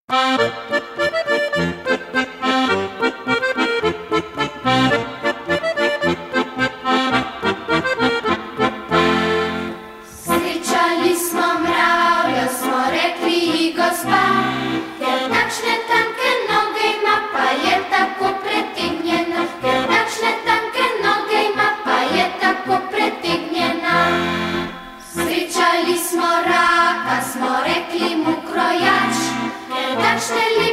Srečali smo mravljo, smo rekli gospa, ker takšne tanke noge ima, pa je tako pretegnjena, ker takšne tanke noge ima, pa je tako pretegnjena. Srečali smo raka, smo rekli mu krojač, ker takšne